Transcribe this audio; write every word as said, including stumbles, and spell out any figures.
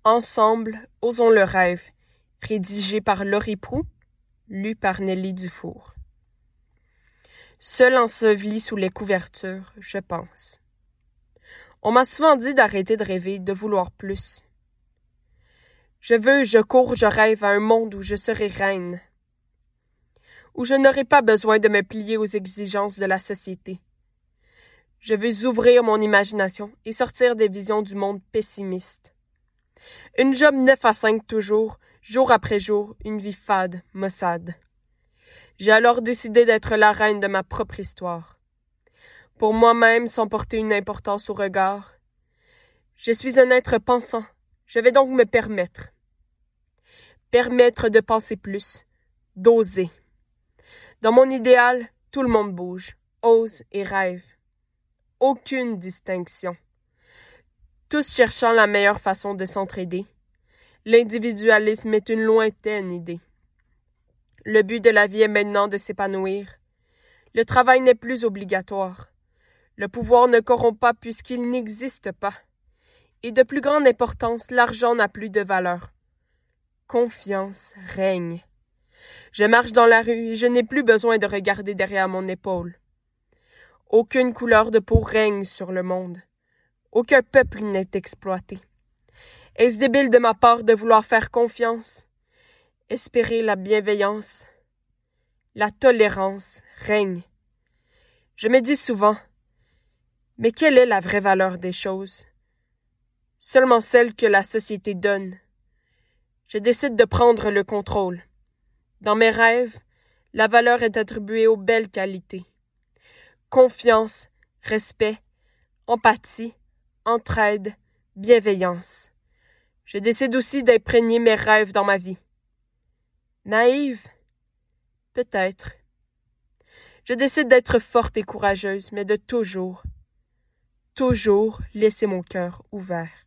Ensemble, osons le rêve, rédigé par Laurie Proulx, lu par Nelly Dufour. Seul enseveli sous les couvertures, je pense. On m'a souvent dit d'arrêter de rêver, de vouloir plus. Je veux, je cours, je rêve à un monde où je serai reine, où je n'aurai pas besoin de me plier aux exigences de la société. Je veux ouvrir mon imagination et sortir des visions du monde pessimiste. Une job neuf à cinq toujours, jour après jour, une vie fade, maussade. J'ai alors décidé d'être la reine de ma propre histoire. Pour moi-même, sans porter une importance au regard. Je suis un être pensant, je vais donc me permettre. Permettre de penser plus, d'oser. Dans mon idéal, tout le monde bouge, ose et rêve. Aucune distinction. Tous cherchant la meilleure façon de s'entraider. L'individualisme est une lointaine idée. Le but de la vie est maintenant de s'épanouir. Le travail n'est plus obligatoire. Le pouvoir ne corrompt pas puisqu'il n'existe pas. Et de plus grande importance, l'argent n'a plus de valeur. Confiance règne. Je marche dans la rue et je n'ai plus besoin de regarder derrière mon épaule. Aucune couleur de peau règne sur le monde. Aucun peuple n'est exploité. Est-ce débile de ma part de vouloir faire confiance? Espérer la bienveillance? La tolérance règne. Je me dis souvent, mais quelle est la vraie valeur des choses? Seulement celle que la société donne. Je décide de prendre le contrôle. Dans mes rêves, la valeur est attribuée aux belles qualités. Confiance, respect, empathie, entraide, bienveillance. Je décide aussi d'imprégner mes rêves dans ma vie. Naïve? Peut-être. Je décide d'être forte et courageuse, mais de toujours, toujours laisser mon cœur ouvert.